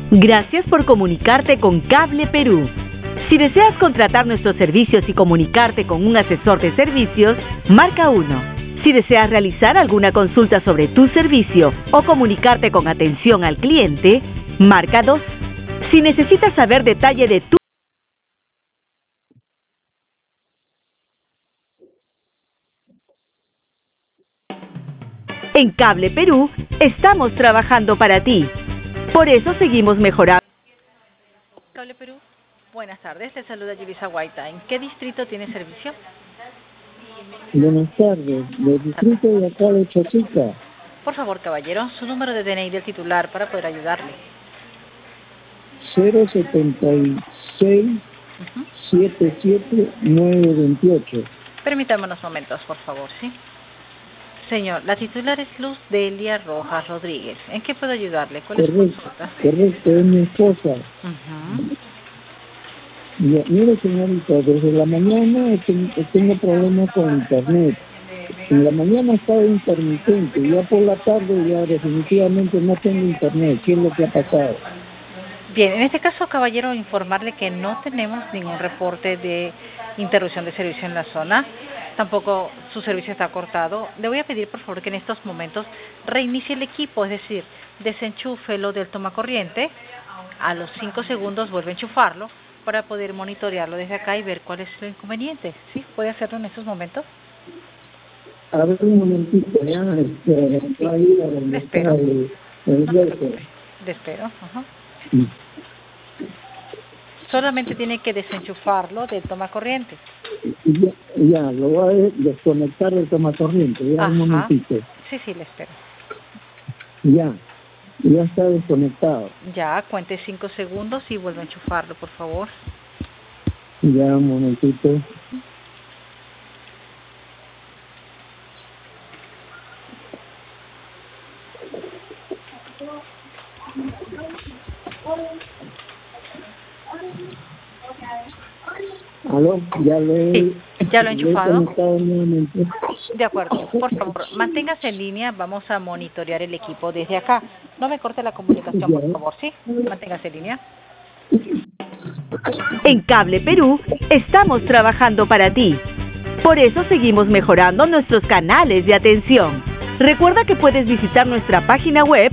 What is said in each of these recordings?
Gracias por comunicarte con Cable Perú. Si deseas contratar nuestros servicios y comunicarte con un asesor de servicios, marca 1. Si deseas realizar alguna consulta sobre tu servicio o comunicarte con atención al cliente, marca 2. Si necesitas saber detalle de tu En Cable Perú, estamos trabajando para ti. Por eso seguimos mejorando. Cable Perú, buenas tardes. Le saluda Yulisa Guaita. ¿En qué distrito tiene servicio? Buenas tardes, del distrito de acá de Chachica. Por favor, caballero, su número de DNI del titular para poder ayudarle. 076 77 928. Permítame unos momentos, por favor, ¿sí? Señor, la titular es Luz Delia Rojas Rodríguez. ¿En qué puedo ayudarle? ¿Cuál es su consulta? Correcto, es mi esposa. Ya, mire, señorita, desde la mañana tengo problemas con internet. En la mañana estaba intermitente, ya por la tarde ya definitivamente no tengo internet. ¿Qué es lo que ha pasado? Bien, en este caso, caballero, informarle que no tenemos ningún reporte de interrupción de servicio en la zona. Tampoco su servicio está cortado. Le voy a pedir, por favor, que en estos momentos reinicie el equipo, es decir, desenchúfelo del tomacorriente. A los 5 segundos vuelve a enchufarlo para poder monitorearlo desde acá y ver cuál es el inconveniente. ¿Sí? ¿Puede hacerlo en estos momentos? A ver, un momentito, ya, ahí a donde está el hueco. Le espero. Ajá. Solamente tiene que desenchufarlo del tomacorriente. Ya, lo voy a desconectar del tomacorriente, ya. Ajá. Un momentito. Sí, le espero. Ya está desconectado. Ya, cuente 5 segundos y vuelve a enchufarlo, por favor. Ya, un momentito. ¿Aló? Ya lo he enchufado. Nuevamente. De acuerdo. Por favor, manténgase en línea. Vamos a monitorear el equipo desde acá. No me corte la comunicación, por favor, ¿sí? Manténgase en línea. En Cable Perú, estamos trabajando para ti. Por eso seguimos mejorando nuestros canales de atención. Recuerda que puedes visitar nuestra página web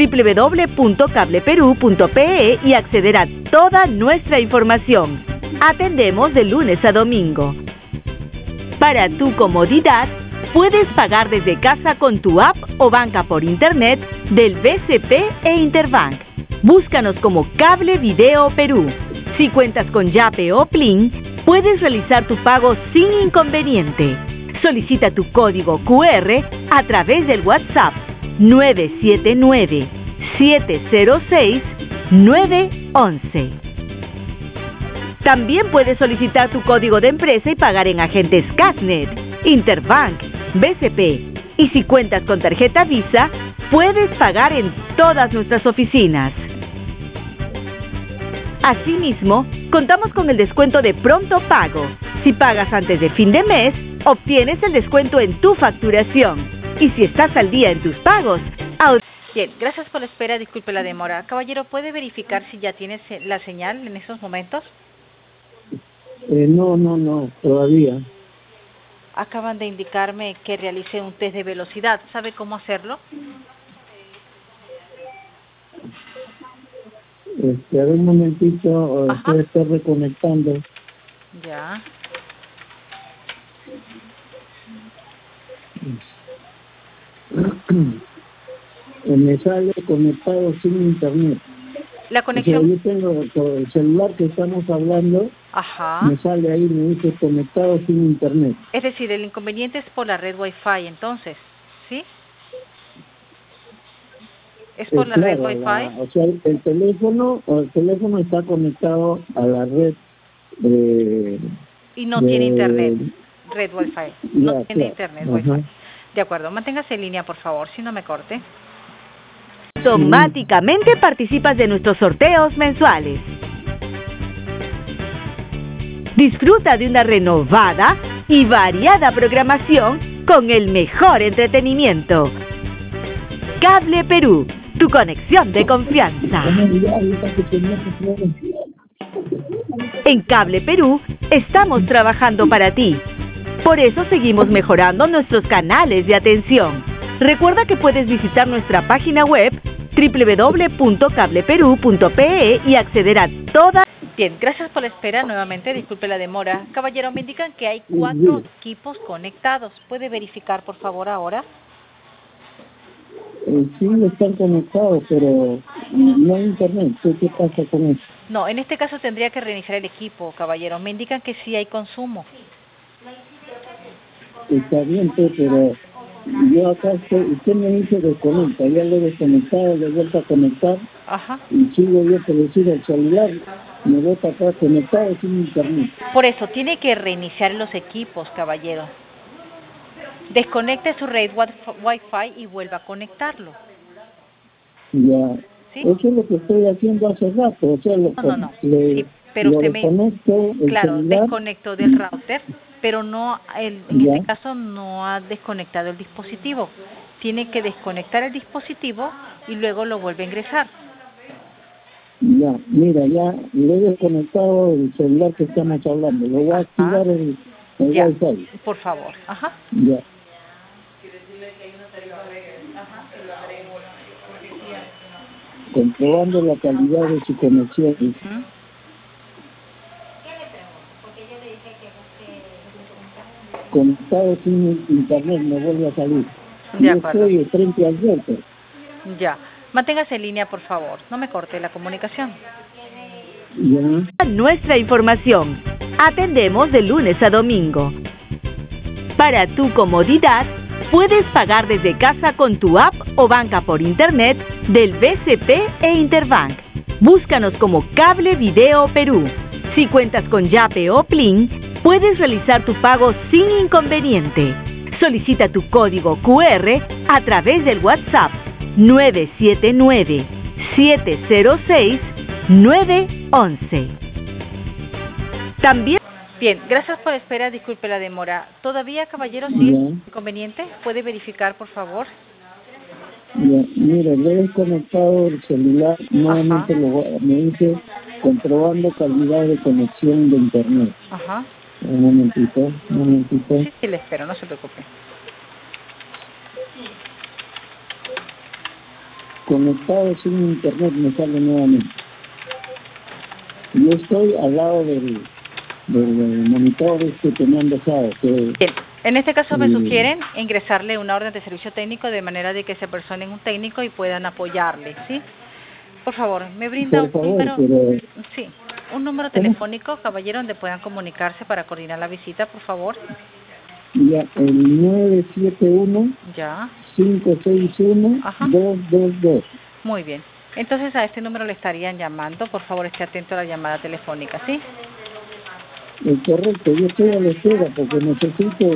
www.cableperú.pe y acceder a toda nuestra información. Atendemos de lunes a domingo. Para tu comodidad, puedes pagar desde casa con tu app o banca por internet del BCP e Interbank. Búscanos como Cable Video Perú. Si cuentas con Yape o Plin, puedes realizar tu pago sin inconveniente. Solicita tu código QR a través del WhatsApp 979-706-911. También puedes solicitar tu código de empresa y pagar en agentes Casnet, Interbank, BCP. Y si cuentas con tarjeta Visa, puedes pagar en todas nuestras oficinas. Asimismo, contamos con el descuento de pronto pago. Si pagas antes de fin de mes, obtienes el descuento en tu facturación. Y si estás al día en tus pagos... Bien, gracias por la espera, disculpe la demora. Caballero, ¿puede verificar si ya tienes la señal en estos momentos? No, todavía. Acaban de indicarme que realice un test de velocidad. ¿Sabe cómo hacerlo? A ver un momentito, estoy reconectando. Ya. Me sale conectado sin internet. La conexión... O sea, yo tengo el celular que estamos hablando. Ajá. Me sale ahí, me dice conectado sin internet. Es decir, el inconveniente es por la red Wi-Fi, entonces, ¿sí? ¿Es por la red Wi-Fi? O sea, el teléfono está conectado a la red y no tiene internet, red Wi-Fi. No tiene internet Wi-Fi. De acuerdo, manténgase en línea, por favor, si no me corte. Automáticamente participas de nuestros sorteos mensuales. Disfruta de una renovada y variada programación con el mejor entretenimiento. Cable Perú, tu conexión de confianza. En Cable Perú estamos trabajando para ti. Por eso seguimos mejorando nuestros canales de atención. Recuerda que puedes visitar nuestra página web www.cableperú.pe y acceder a toda... Bien, gracias por la espera. Nuevamente, disculpe la demora. Caballero, me indican que hay 4 equipos conectados. ¿Puede verificar, por favor, ahora? Sí, están conectados, pero no hay internet. ¿Qué pasa con eso? No, en este caso tendría que reiniciar el equipo, caballero. Me indican que sí hay consumo. Está bien, pero yo acá usted me dice desconecta, ya lo he desconectado, le he vuelto a conectar. Ajá. Y sigo yo por decir el celular, me voy para acá conectado sin internet. Por eso, tiene que reiniciar los equipos, caballero. Desconecte su red Wi-Fi y vuelva a conectarlo. Ya. ¿Sí? Eso es lo que estoy haciendo hace rato, o sea, No. Sí, pero usted me... Claro, celular. desconectó del router, pero no, en este caso no ha desconectado el dispositivo. Tiene que desconectar el dispositivo y luego lo vuelve a ingresar. Ya, mira, ya le he desconectado el celular que estamos hablando. Le voy a activar el Wi-Fi. Por favor. Ajá. Ya. Comprobando la calidad de su conexión. Conectado sin internet, me vuelve a salir. De acuerdo. Estoy frente al router. Ya. Manténgase en línea, por favor. No me corte la comunicación. Ya. Nuestra información. Atendemos de lunes a domingo. Para tu comodidad, puedes pagar desde casa con tu app o banca por internet del BCP e Interbank. Búscanos como Cable Video Perú. Si cuentas con Yape o Plin, puedes realizar tu pago sin inconveniente. Solicita tu código QR a través del WhatsApp 979-706-911. También... Bien, gracias por la espera, disculpe la demora. ¿Todavía, caballero, sí es inconveniente? ¿Puede verificar, por favor? Ya, mire, le he desconectado el celular, nuevamente me dice comprobando calidad de conexión de internet. Ajá. Un momentito. Sí, le espero, no se preocupe. Conectado sin internet me sale nuevamente. Yo estoy al lado del monitor que me han dejado. Bien, en este caso me sugieren ingresarle una orden de servicio técnico de manera de que se personen un técnico y puedan apoyarle, ¿sí? Por favor, me brinda un número... Sí, un número telefónico, caballero, donde puedan comunicarse para coordinar la visita, por favor. Ya, el 971 ya 561 222. Muy bien. Entonces a este número le estarían llamando. Por favor, esté atento a la llamada telefónica, ¿sí? Es correcto, yo estoy a la espera porque necesito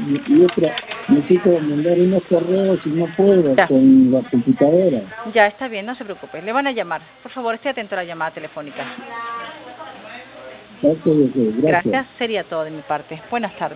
mandar unos correos y no puedo con la computadora. Ya, está bien, no se preocupe. Le van a llamar. Por favor, esté atento a la llamada telefónica. Gracias. Gracias, sería todo de mi parte. Buenas tardes.